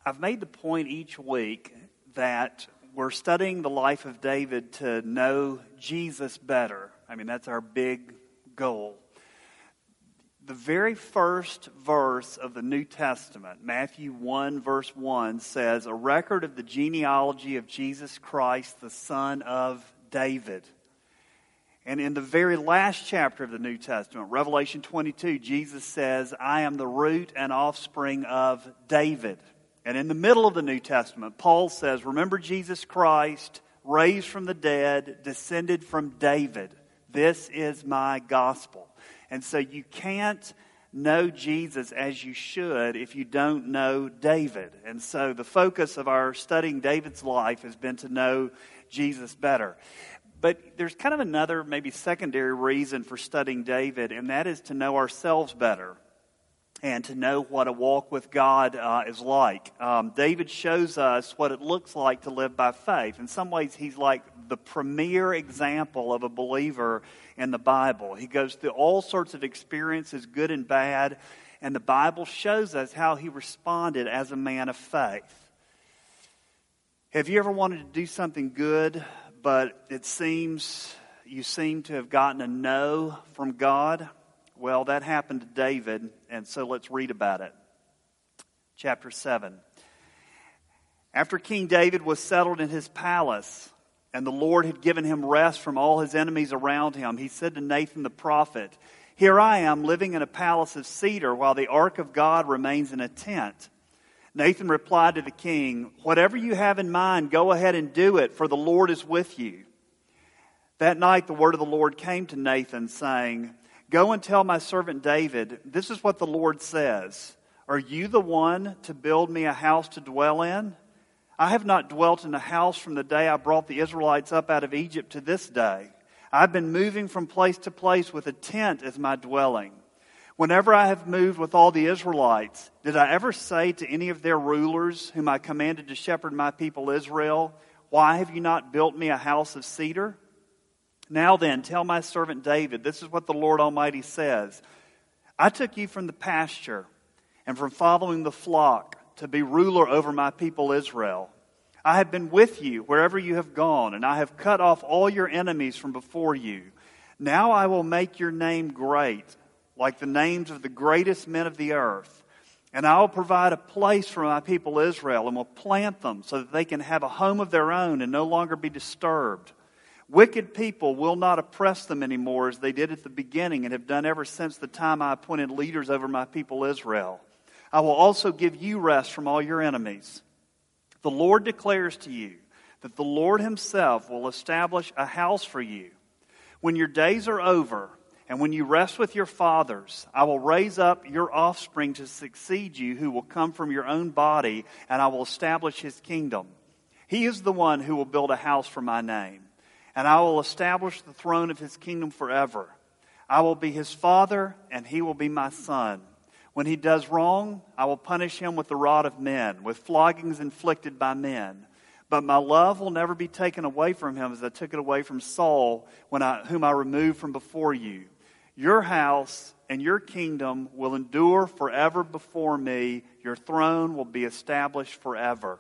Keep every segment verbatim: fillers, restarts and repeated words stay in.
I've made the point each week that we're studying the life of David to know Jesus better. I mean, that's our big goal. The very first verse of the New Testament, Matthew one, verse one, says, "A record of the genealogy of Jesus Christ, the son of David." And in the very last chapter of the New Testament, Revelation twenty-two, Jesus says, "I am the root and offspring of David." And in the middle of the New Testament, Paul says, "Remember Jesus Christ, raised from the dead, descended from David. This is my gospel." And so you can't know Jesus as you should if you don't know David. And so the focus of our studying David's life has been to know Jesus better. But there's kind of another, maybe secondary reason for studying David, and that is to know ourselves better and to know what a walk with God uh, is like. Um, David shows us what it looks like to live by faith. In some ways, he's like the premier example of a believer in the Bible. He goes through all sorts of experiences, good and bad, and the Bible shows us how he responded as a man of faith. Have you ever wanted to do something good, but it seems you seem to have gotten a no from God? Well, that happened to David, and so let's read about it. Chapter seven. After King David was settled in his palace, and the Lord had given him rest from all his enemies around him, he said to Nathan the prophet, "Here I am living in a palace of cedar while the ark of God remains in a tent." Nathan replied to the king, "Whatever you have in mind, go ahead and do it, for the Lord is with you." That night the word of the Lord came to Nathan, saying, "Go and tell my servant David, this is what the Lord says. Are you the one to build me a house to dwell in? I have not dwelt in a house from the day I brought the Israelites up out of Egypt to this day. I've been moving from place to place with a tent as my dwelling. Whenever I have moved with all the Israelites, did I ever say to any of their rulers, whom I commanded to shepherd my people Israel, 'Why have you not built me a house of cedar?' Now then, tell my servant David, this is what the Lord Almighty says. I took you from the pasture and from following the flock to be ruler over my people Israel. I have been with you wherever you have gone, and I have cut off all your enemies from before you. Now I will make your name great, like the names of the greatest men of the earth. And I will provide a place for my people Israel, and will plant them so that they can have a home of their own and no longer be disturbed. Wicked people will not oppress them anymore as they did at the beginning and have done ever since the time I appointed leaders over my people Israel. I will also give you rest from all your enemies. The Lord declares to you that the Lord himself will establish a house for you. When your days are over and when you rest with your fathers, I will raise up your offspring to succeed you who will come from your own body, and I will establish his kingdom. He is the one who will build a house for my name. And I will establish the throne of his kingdom forever. I will be his father, and he will be my son. When he does wrong, I will punish him with the rod of men, with floggings inflicted by men. But my love will never be taken away from him as I took it away from Saul, when I, whom I removed from before you. Your house and your kingdom will endure forever before me. Your throne will be established forever."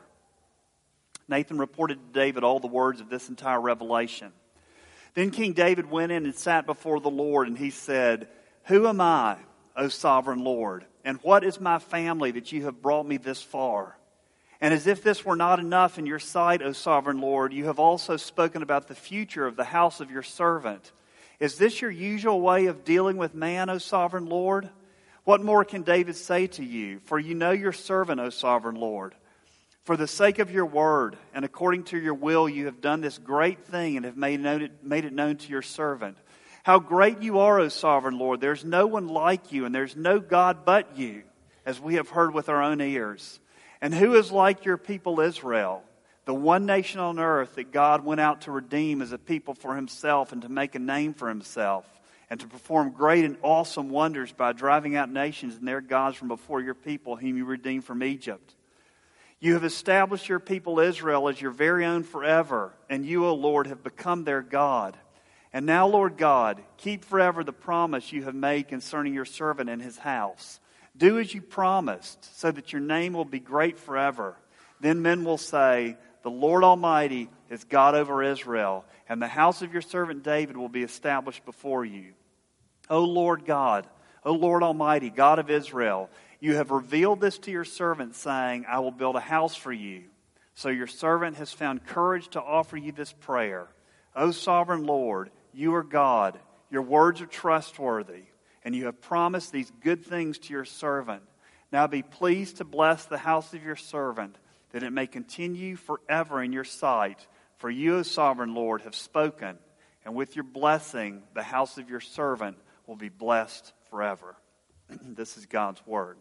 Nathan reported to David all the words of this entire revelation. Then King David went in and sat before the Lord, and he said, "Who am I, O sovereign Lord? And what is my family that you have brought me this far? And as if this were not enough in your sight, O sovereign Lord, you have also spoken about the future of the house of your servant. Is this your usual way of dealing with man, O sovereign Lord? What more can David say to you? For you know your servant, O sovereign Lord. For the sake of your word and according to your will, you have done this great thing and have made, known it, made it known to your servant. How great you are, O sovereign Lord. There's no one like you, and there's no God but you, as we have heard with our own ears. And who is like your people Israel, the one nation on earth that God went out to redeem as a people for himself and to make a name for himself, and to perform great and awesome wonders by driving out nations and their gods from before your people, whom you redeemed from Egypt. You have established your people Israel as your very own forever, and you, O Lord, have become their God. And now, Lord God, keep forever the promise you have made concerning your servant and his house. Do as you promised, so that your name will be great forever. Then men will say, the Lord Almighty is God over Israel, and the house of your servant David will be established before you. O Lord God, O Lord Almighty, God of Israel, you have revealed this to your servant, saying, I will build a house for you. So your servant has found courage to offer you this prayer. O sovereign Lord, you are God. Your words are trustworthy, and you have promised these good things to your servant. Now be pleased to bless the house of your servant, that it may continue forever in your sight. For you, O sovereign Lord, have spoken, and with your blessing, the house of your servant will be blessed forever. This is God's word.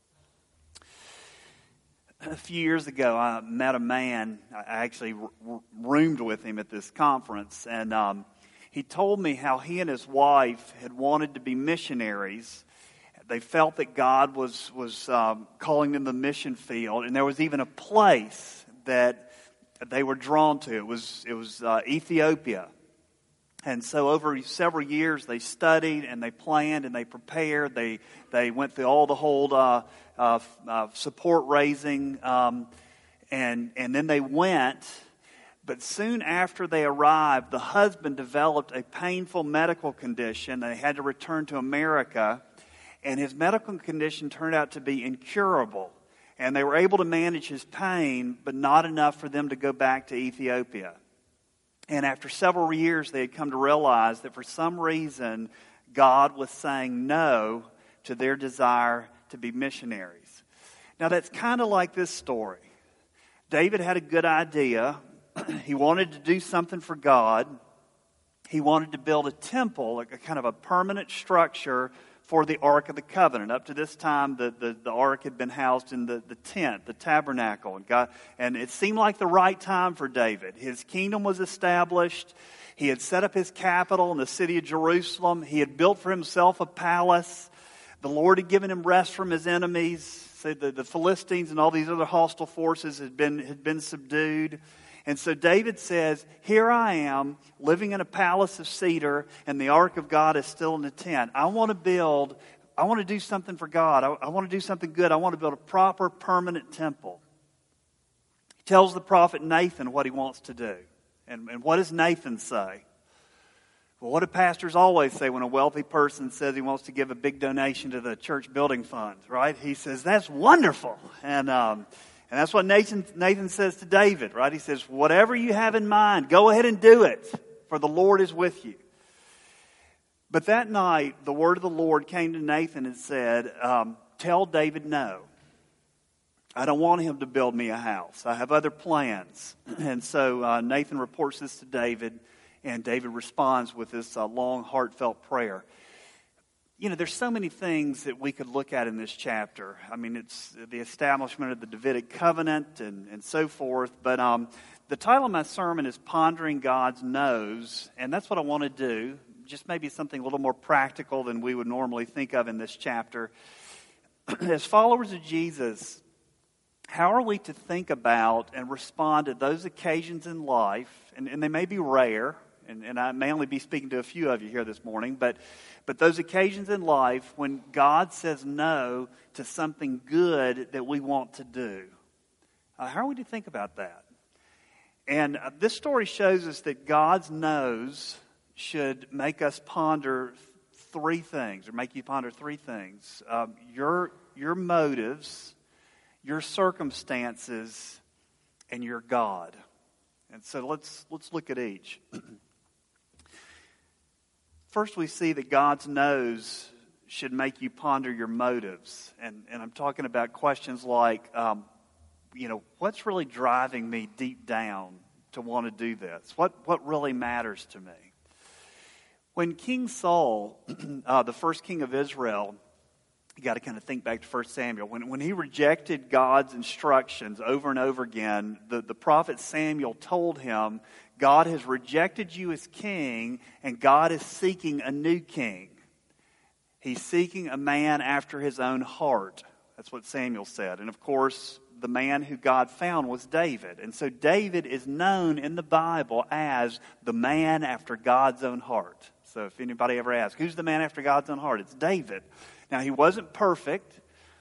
A few years ago, I met a man. I actually r- roomed with him at this conference, and um, he told me how he and his wife had wanted to be missionaries. They felt that God was was um, calling them to the mission field, and there was even a place that they were drawn to. It was it was uh, Ethiopia. And so over several years, they studied and they planned and they prepared. They they went through all the whole uh, uh, uh, support raising, um, and and then they went. But soon after they arrived, the husband developed a painful medical condition. They had to return to America, and his medical condition turned out to be incurable. And they were able to manage his pain, but not enough for them to go back to Ethiopia. And after several years, they had come to realize that for some reason, God was saying no to their desire to be missionaries. Now, that's kind of like this story. David had a good idea. He wanted to do something for God. He wanted to build a temple, like a kind of a permanent structure for the Ark of the Covenant. Up to this time, the, the, the Ark had been housed in the, the tent, the tabernacle. And, God, and it seemed like the right time for David. His kingdom was established. He had set up his capital in the city of Jerusalem. He had built for himself a palace. The Lord had given him rest from his enemies. So the, the Philistines and all these other hostile forces had been, had been subdued. And so David says, here I am, living in a palace of cedar, and the ark of God is still in the tent. I want to build, I want to do something for God. I, I want to do something good. I want to build a proper, permanent temple. He tells the prophet Nathan what he wants to do. And, and what does Nathan say? Well, what do pastors always say when a wealthy person says he wants to give a big donation to the church building fund, right? He says, that's wonderful. And, um... And that's what Nathan, Nathan says to David, right? He says, whatever you have in mind, go ahead and do it, for the Lord is with you. But that night, the word of the Lord came to Nathan and said, um, tell David no. I don't want him to build me a house. I have other plans. And so uh, Nathan reports this to David, and David responds with this uh, long, heartfelt prayer. You know, there's so many things that we could look at in this chapter. I mean, it's the establishment of the Davidic covenant and, and so forth. But um, the title of my sermon is Pondering God's No's, and that's what I want to do. Just maybe something a little more practical than we would normally think of in this chapter. As followers of Jesus, how are we to think about and respond to those occasions in life, and, and they may be rare, and, and I may only be speaking to a few of you here this morning, but But those occasions in life when God says no to something good that we want to do. Uh, how are we to think about that? And uh, this story shows us that God's no's should make us ponder three things, or make you ponder three things. Um, your, your motives, your circumstances, and your God. And so let's let's look at each. First, we see that God's no's should make you ponder your motives. And, and I'm talking about questions like, um, you know, what's really driving me deep down to want to do this? What, what really matters to me? When King Saul, uh, the first king of Israel, you got to kind of think back to First Samuel. When, when he rejected God's instructions over and over again, the, the prophet Samuel told him, God has rejected you as king, and God is seeking a new king. He's seeking a man after his own heart. That's what Samuel said. And of course, the man who God found was David. And so David is known in the Bible as the man after God's own heart. So if anybody ever asks, who's the man after God's own heart? It's David. Now, he wasn't perfect,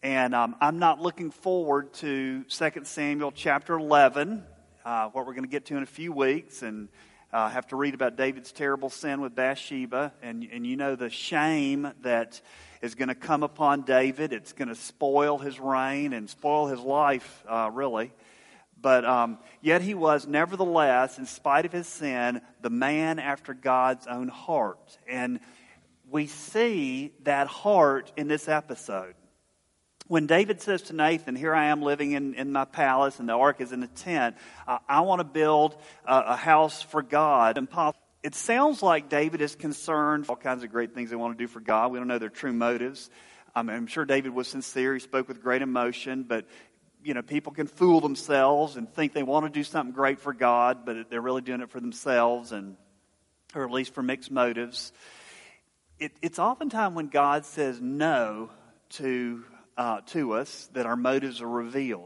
And um, I'm not looking forward to Second Samuel chapter eleven, uh, what we're going to get to in a few weeks, and uh, have to read about David's terrible sin with Bathsheba. And, and you know the shame that is going to come upon David. It's going to spoil his reign and spoil his life, uh, really. But um, yet he was, nevertheless, in spite of his sin, the man after God's own heart. And we see that heart in this episode. When David says to Nathan, here I am living in, in my palace and the ark is in a tent, uh, I want to build a, a house for God. And it sounds like David is concerned for all kinds of great things they want to do for God. We don't know their true motives. Um, I'm sure David was sincere. He spoke with great emotion, but you know, people can fool themselves and think they want to do something great for God, but they're really doing it for themselves, and or at least for mixed motives. It, it's oftentimes when God says no to Uh, to us that our motives are revealed.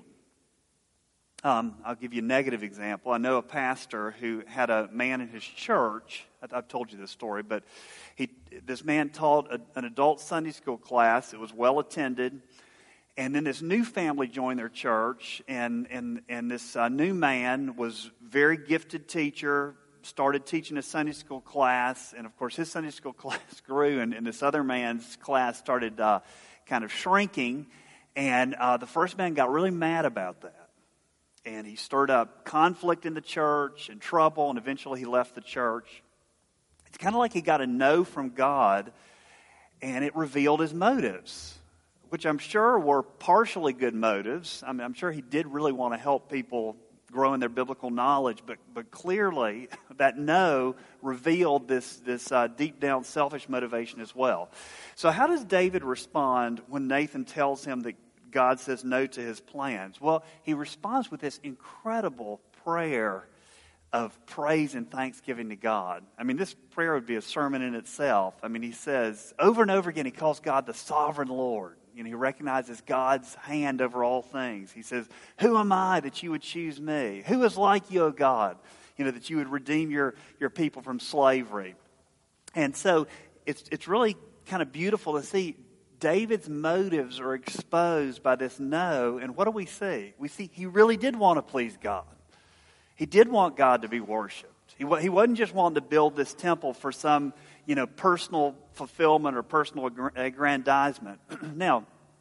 Um, I'll give you a negative example. I know a pastor who had a man in his church. I've told you this story, but he, this man taught a, an adult Sunday school class. It was well attended, and then this new family joined their church, and and and this uh, new man was very gifted teacher. Started teaching a Sunday school class, and of course his Sunday school class grew, and, and this other man's class started Uh, kind of shrinking, and uh, the first man got really mad about that, and he stirred up conflict in the church and trouble, and eventually he left the church. It's kind of like he got a no from God, and it revealed his motives, which I'm sure were partially good motives. I mean, I'm sure he did really want to help people grow in their biblical knowledge, but but clearly that no revealed this this uh, deep down selfish motivation as well. So how does David respond when Nathan tells him that God says no to his plans? Well, he responds with this incredible prayer of praise and thanksgiving to God. I mean, this prayer would be a sermon in itself. I mean, he says over and over again, he calls God the sovereign Lord. You know, he recognizes God's hand over all things. He says, who am I that you would choose me? Who is like you, O God? You know, that you would redeem your, your people from slavery. And so it's it's really kind of beautiful to see David's motives are exposed by this no. And what do we see? We see he really did want to please God. He did want God to be worshipped. He, he wasn't just wanting to build this temple for some, you know, personal fulfillment or personal aggrandizement. Now,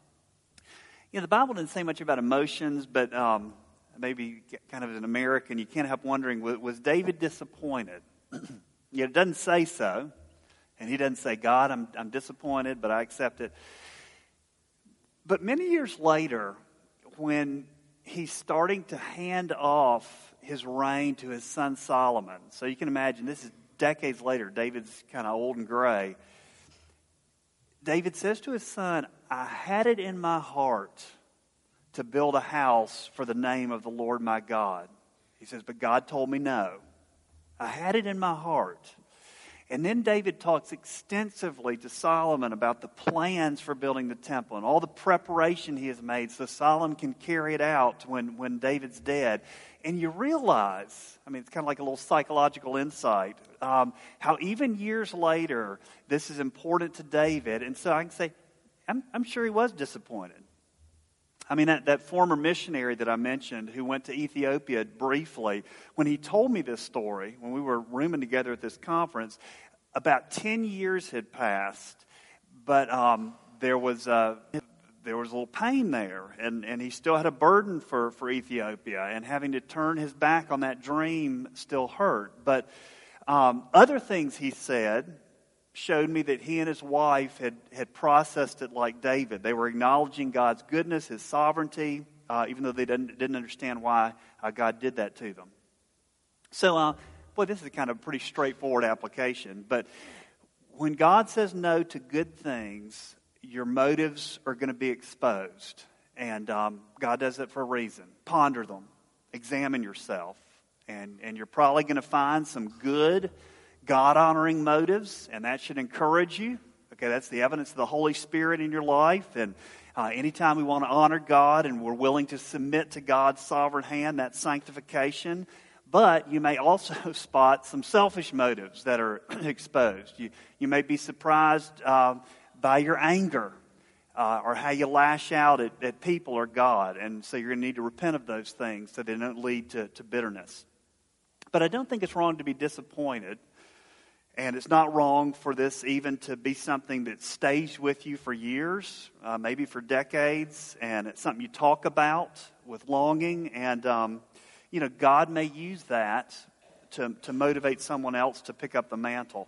you know, the Bible didn't say much about emotions, but um, maybe kind of as an American, you can't help wondering, was, was David disappointed? Yet it doesn't say so. And he doesn't say, God, I'm, I'm disappointed, but I accept it. But many years later, when he's starting to hand off his reign to his son Solomon, so you can imagine this is decades later, David's kind of old and gray. David says to his son, I had it in my heart to build a house for the name of the Lord my God. He says, but God told me no. I had it in my heart. And then David talks extensively to Solomon about the plans for building the temple and all the preparation he has made so Solomon can carry it out when, when David's dead. And you realize, I mean, it's kind of like a little psychological insight, um, how even years later, this is important to David. And so I can say, I'm, I'm sure he was disappointed. I mean, that, that former missionary that I mentioned who went to Ethiopia briefly, when he told me this story, when we were rooming together at this conference, about ten years had passed, but um, there was a, there was a little pain there, and, and he still had a burden for, for Ethiopia, and having to turn his back on that dream still hurt. But um, other things he said showed me that he and his wife had, had processed it like David. They were acknowledging God's goodness, His sovereignty, uh, even though they didn't, didn't understand why uh, God did that to them. So, uh, boy, this is a kind of pretty straightforward application. But when God says no to good things, your motives are going to be exposed. And um, God does it for a reason. Ponder them. Examine yourself. And, and you're probably going to find some good God-honoring motives, and that should encourage you. Okay, that's the evidence of the Holy Spirit in your life. And uh, anytime we want to honor God and we're willing to submit to God's sovereign hand, that's sanctification. But you may also spot some selfish motives that are exposed. You, you may be surprised uh, by your anger. uh, or how you lash out at, at people or God. And so you're going to need to repent of those things so they don't lead to, to bitterness. But I don't think it's wrong to be disappointed. And it's not wrong for this even to be something that stays with you for years, uh, maybe for decades. And it's something you talk about with longing. And, um, you know, God may use that to, to motivate someone else to pick up the mantle.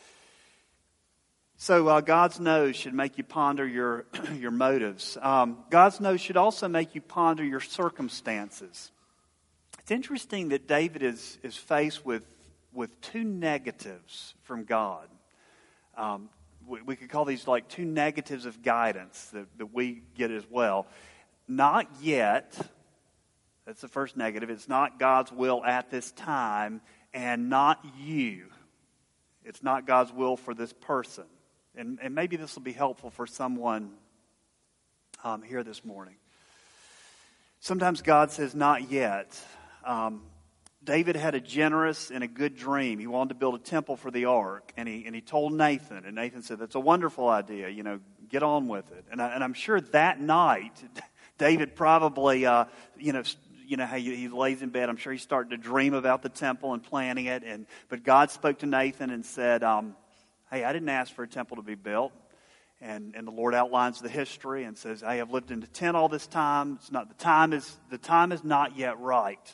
So uh, God's nose should make you ponder your, your motives. Um, God's nose should also make you ponder your circumstances. It's interesting that David is, is faced with with two negatives from God. Um, we, we could call these like two negatives of guidance that, that we get as well. Not yet. That's the first negative. It's not God's will at this time. And not you. It's not God's will for this person. And, and maybe this will be helpful for someone um, here this morning. Sometimes God says, not yet. Um, David had a generous and a good dream. He wanted to build a temple for the ark, and he and he told Nathan, and Nathan said, "That's a wonderful idea. You know, get on with it." And I, and I'm sure that night, David probably, uh, you know, you know how he, he lays in bed. I'm sure he started to dream about the temple and planning it. And but God spoke to Nathan and said, um, "Hey, I didn't ask for a temple to be built." And and the Lord outlines the history and says, "I have lived in the tent all this time. It's not the time is the time is not yet right."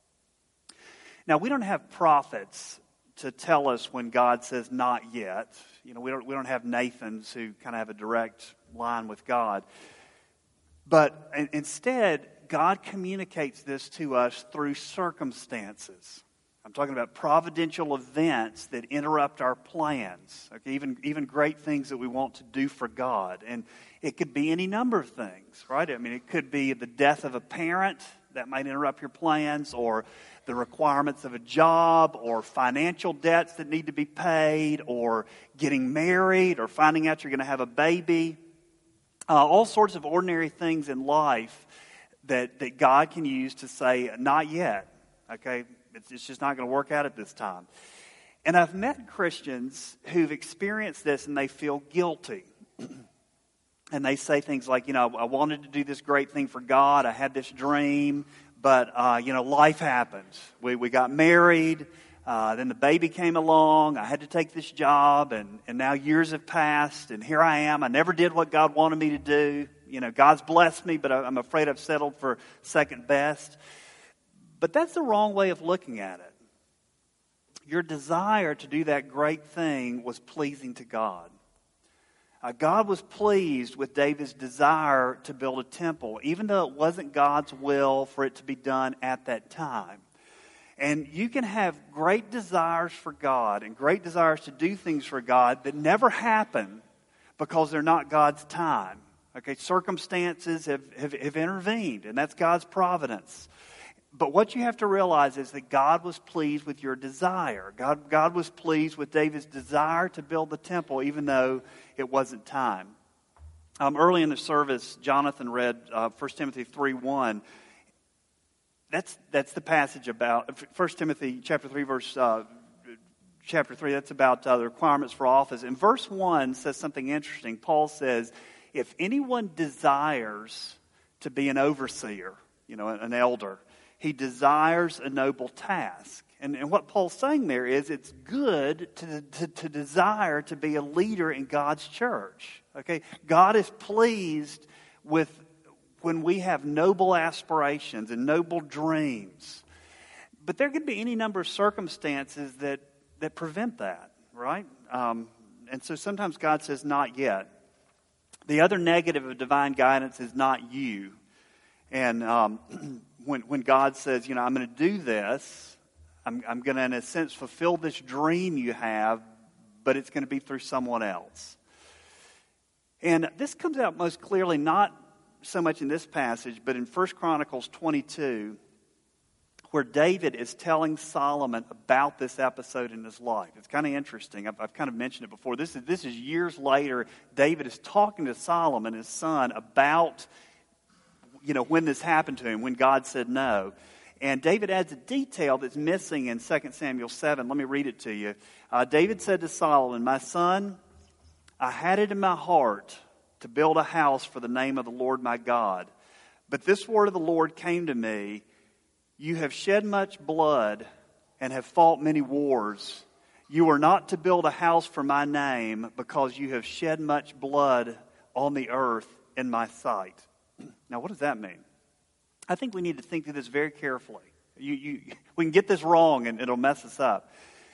Now, we don't have prophets to tell us when God says not yet. You know, we don't we don't have Nathans who kind of have a direct line with God. But instead, God communicates this to us through circumstances. I'm talking about providential events that interrupt our plans. Okay, even, even great things that we want to do for God. And it could be any number of things, right? I mean, it could be the death of a parent that might interrupt your plans, or the requirements of a job, or financial debts that need to be paid, or getting married, or finding out you're going to have a baby. Uh, all sorts of ordinary things in life that, that God can use to say, not yet, okay? It's, it's just not going to work out at this time. And I've met Christians who've experienced this and they feel guilty. And they say things like, you know, I wanted to do this great thing for God. I had this dream, but, uh, you know, life happened. We we got married. Uh, then the baby came along. I had to take this job, and, and now years have passed, and here I am. I never did what God wanted me to do. You know, God's blessed me, but I'm afraid I've settled for second best. But that's the wrong way of looking at it. Your desire to do that great thing was pleasing to God. Uh, God was pleased with David's desire to build a temple, even though it wasn't God's will for it to be done at that time. And you can have great desires for God and great desires to do things for God that never happen because they're not God's time. Okay, circumstances have, have, have intervened, and that's God's providence. But what you have to realize is that God was pleased with your desire. God, God was pleased with David's desire to build the temple, even though it wasn't time. Um, early in the service, Jonathan read uh, First Timothy three one. That's that's the passage about First Timothy chapter three, verse uh, chapter three. That's about uh, the requirements for office. And verse one says something interesting. Paul says, "If anyone desires to be an overseer, you know, an elder, he desires a noble task." And, and what Paul's saying there is it's good to, to, to desire to be a leader in God's church. Okay, God is pleased with when we have noble aspirations and noble dreams. But there could be any number of circumstances that, that prevent that, right? Um, and so sometimes God says, not yet. The other negative of divine guidance is not you. And um, when when God says, you know, I'm going to do this, I'm, I'm going to, in a sense, fulfill this dream you have, but it's going to be through someone else. And this comes out most clearly, not so much in this passage, but in First Chronicles twenty-two, where David is telling Solomon about this episode in his life. It's kind of interesting. I've, I've kind of mentioned it before. This is, this is years later. David is talking to Solomon, his son, about, you know, when this happened to him, when God said no. And David adds a detail that's missing in Second Samuel seven. Let me read it to you. Uh, David said to Solomon, "My son, I had it in my heart to build a house for the name of the Lord my God. But this word of the Lord came to me, you have shed much blood and have fought many wars. You are not to build a house for my name because you have shed much blood on the earth in my sight. Now, what does that mean? I think we need to think through this very carefully. You, you, we can get this wrong and it'll mess us up.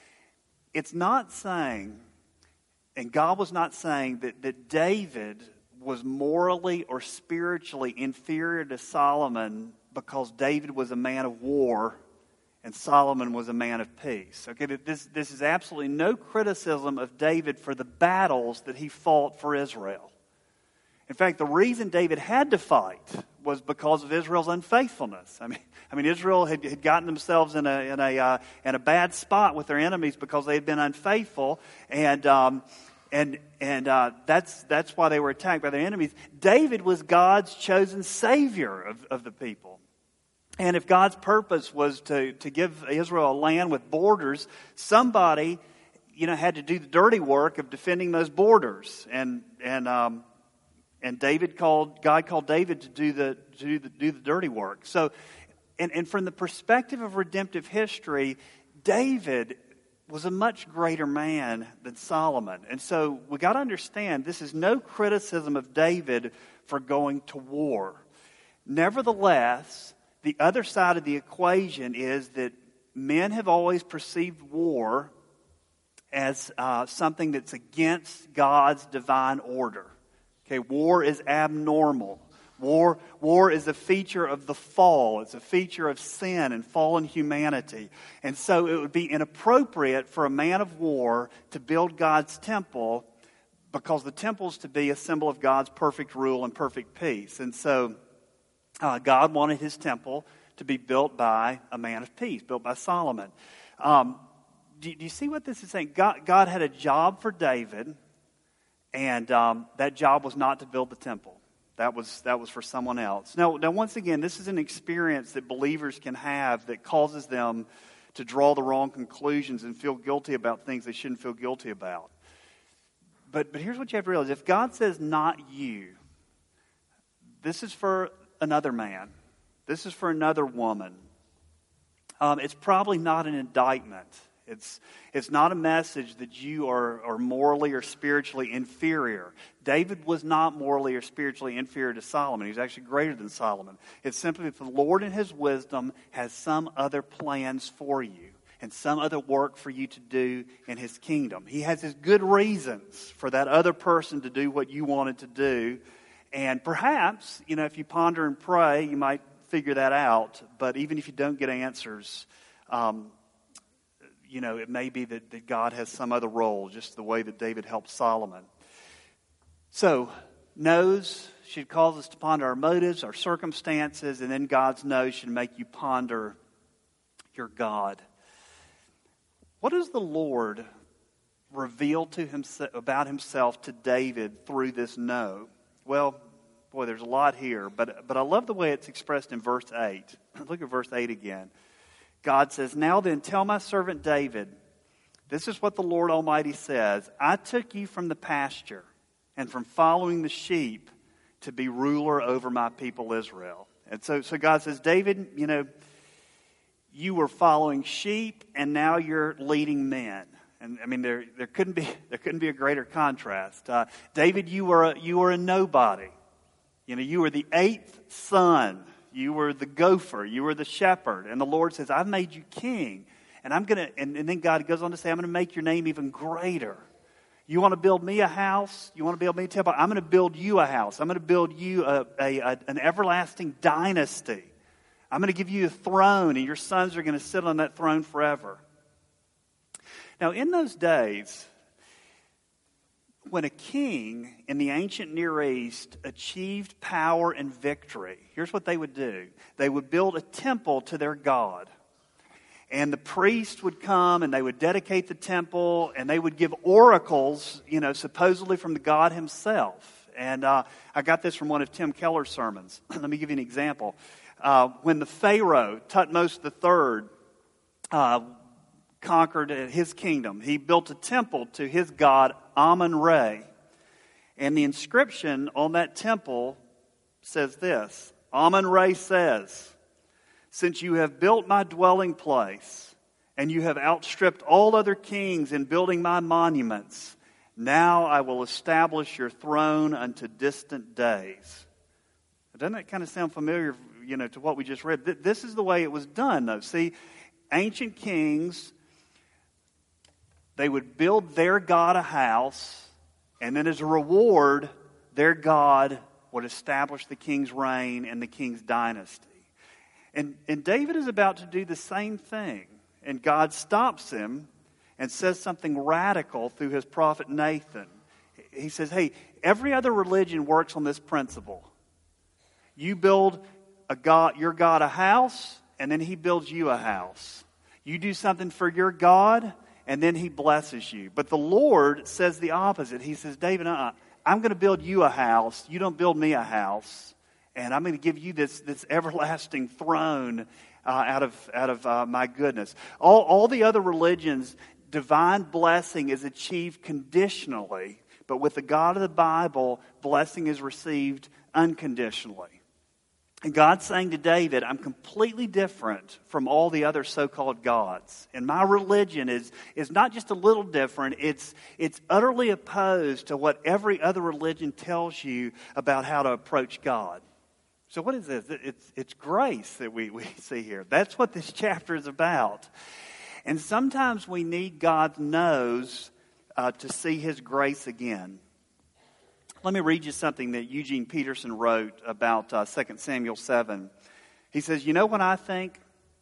It's not saying, and God was not saying that, that David was morally or spiritually inferior to Solomon because David was a man of war and Solomon was a man of peace. Okay, this, this is absolutely no criticism of David for the battles that he fought for Israel. In fact, the reason David had to fight was because of Israel's unfaithfulness. I mean, I mean, Israel had, had gotten themselves in a in a uh, in a bad spot with their enemies because they had been unfaithful, and um, and and uh, that's that's why they were attacked by their enemies. David was God's chosen savior of, of the people. And if God's purpose was to, to give Israel a land with borders, somebody, you know, had to do the dirty work of defending those borders. And and um, and David called God called David to do the to do the, do the dirty work. So, and and from the perspective of redemptive history, David was a much greater man than Solomon. And so we got to understand this is no criticism of David for going to war. Nevertheless, the other side of the equation is that men have always perceived war as uh, something that's against God's divine order. Okay, war is abnormal. War, war is a feature of the fall. It's a feature of sin and fallen humanity. And so it would be inappropriate for a man of war to build God's temple because the temple is to be a symbol of God's perfect rule and perfect peace. And so Uh, God wanted his temple to be built by a man of peace, built by Solomon. Um, do, do you see what this is saying? God, God had a job for David, and um, that job was not to build the temple. That was that was for someone else. Now, now, once again, this is an experience that believers can have that causes them to draw the wrong conclusions and feel guilty about things they shouldn't feel guilty about. But but here's what you have to realize: if God says not you, this is for another man. This is for another woman. Um, it's probably not an indictment. It's it's not a message that you are, are morally or spiritually inferior. David was not morally or spiritually inferior to Solomon. He was actually greater than Solomon. It's simply that the Lord in his wisdom has some other plans for you and some other work for you to do in his kingdom. He has his good reasons for that other person to do what you wanted to do. And perhaps, you know, if you ponder and pray, you might figure that out. But even if you don't get answers, um, you know, it may be that, that God has some other role, just the way that David helped Solomon. So, no's should cause us to ponder our motives, our circumstances, and then God's no's should make you ponder your God. What does the Lord reveal to himself about himself to David through this no? Well, boy, there's a lot here, but but I love the way it's expressed in verse eight. Look at verse eight again. God says, "Now then, tell my servant David, this is what the Lord Almighty says. I took you from the pasture and from following the sheep to be ruler over my people Israel." And so, so God says, David, you know, you were following sheep and now you're leading men. And I mean, there there couldn't be there couldn't be a greater contrast. Uh, David, you were a, you were a nobody. You know, you were the eighth son. You were the gopher. You were the shepherd. And the Lord says, "I've made you king, and I'm gonna." And, and then God goes on to say, "I'm going to make your name even greater. You want to build me a house? You want to build me a temple? I'm going to build you a house. I'm going to build you a, a, a an everlasting dynasty. I'm going to give you a throne, and your sons are going to sit on that throne forever." Now, in those days, when a king in the ancient Near East achieved power and victory, here's what they would do. They would build a temple to their God. And the priest would come and they would dedicate the temple and they would give oracles, you know, supposedly from the God himself. And uh, I got this from one of Tim Keller's sermons. Let me give you an example. Uh, when the Pharaoh, Thutmose the third, uh, conquered his kingdom, he built a temple to his god Amun-Re. And the inscription on that temple says this: Amun-Re says, "Since you have built my dwelling place, and you have outstripped all other kings in building my monuments, now I will establish your throne unto distant days." Doesn't that kind of sound familiar, you know, to what we just read? This is the way it was done, though. See, ancient kings, they would build their God a house, and then as a reward, their God would establish the king's reign and the king's dynasty. And, and David is about to do the same thing. And God stops him and says something radical through his prophet Nathan. He says, hey, every other religion works on this principle. You build a God, your God a house, and then he builds you a house. You do something for your God, and then he blesses you. But the Lord says the opposite. He says, David, uh-uh, I'm going to build you a house. You don't build me a house. And I'm going to give you this, this everlasting throne uh, out of, out of uh, my goodness. All, all the other religions, divine blessing is achieved conditionally. But with the God of the Bible, blessing is received unconditionally. And God's saying to David, I'm completely different from all the other so-called gods. And my religion is, is not just a little different, it's, it's utterly opposed to what every other religion tells you about how to approach God. So what is this? It's, it's grace that we, we see here. That's what this chapter is about. And sometimes we need God's nose uh, to see His grace again. Let me read you something that Eugene Peterson wrote about uh, Second Samuel seven. He says, you know what I think?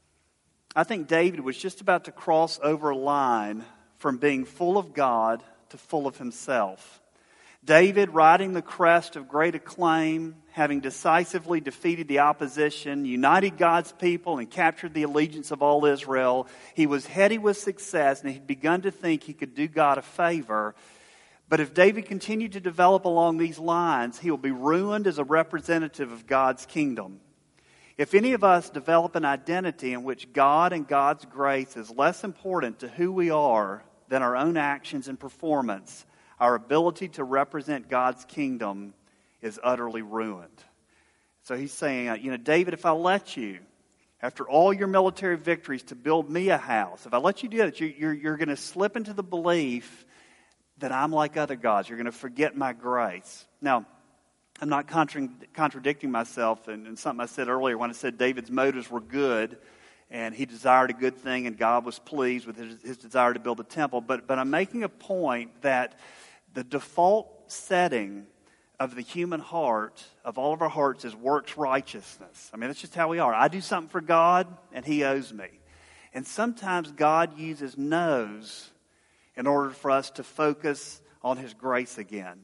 I think David was just about to cross over a line from being full of God to full of himself. David, riding the crest of great acclaim, having decisively defeated the opposition, united God's people, and captured the allegiance of all Israel, he was heady with success, and he'd begun to think he could do God a favor. But if David continued to develop along these lines, he will be ruined as a representative of God's kingdom. If any of us develop an identity in which God and God's grace is less important to who we are than our own actions and performance, our ability to represent God's kingdom is utterly ruined. So he's saying, you know, David, if I let you, after all your military victories, to build me a house, if I let you do that, you're, you're, you're going to slip into the belief that I'm like other gods. You're going to forget my grace. Now, I'm not contra- contradicting myself in, in something I said earlier when I said David's motives were good and he desired a good thing and God was pleased with his, his desire to build a temple. But, but I'm making a point that the default setting of the human heart, of all of our hearts, is works righteousness. I mean, that's just how we are. I do something for God and He owes me. And sometimes God uses no's in order for us to focus on His grace again.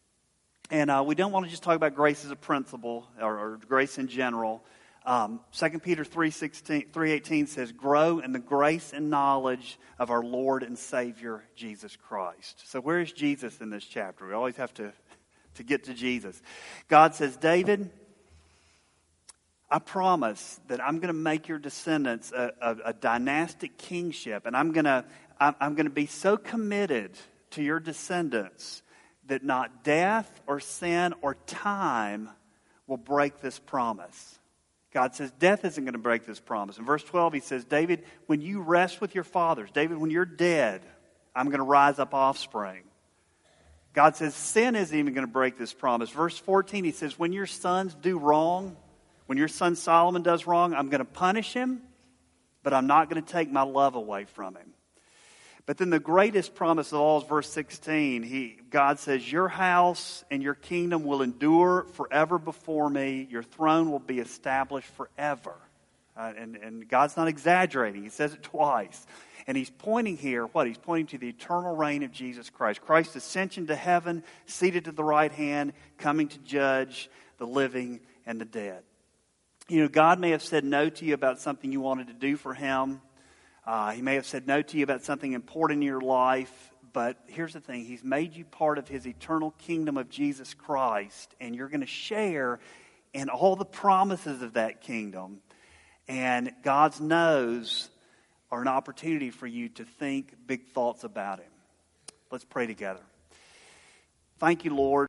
And uh, we don't want to just talk about grace as a principle or, or grace in general. Um, Second Peter three eighteen says, grow in the grace and knowledge of our Lord and Savior, Jesus Christ. So where is Jesus in this chapter? We always have to, to get to Jesus. God says, David, I promise that I'm going to make your descendants a, a, a dynastic kingship, and I'm going to I'm going to be so committed to your descendants that not death or sin or time will break this promise. God says death isn't going to break this promise. In verse twelve, He says, David, when you rest with your fathers, David, when you're dead, I'm going to rise up offspring. God says sin isn't even going to break this promise. Verse fourteen, He says, when your sons do wrong, when your son Solomon does wrong, I'm going to punish him, but I'm not going to take my love away from him. But then the greatest promise of all is verse sixteen. He, God says, your house and your kingdom will endure forever before me. Your throne will be established forever. Uh, and, and God's not exaggerating. He says it twice. And He's pointing here, what? He's pointing to the eternal reign of Jesus Christ. Christ's ascension to heaven, seated at the right hand, coming to judge the living and the dead. You know, God may have said no to you about something you wanted to do for Him. Uh, he may have said no to you about something important in your life, but here's the thing. He's made you part of His eternal kingdom of Jesus Christ, and you're going to share in all the promises of that kingdom. And God's no's are an opportunity for you to think big thoughts about Him. Let's pray together. Thank you, Lord.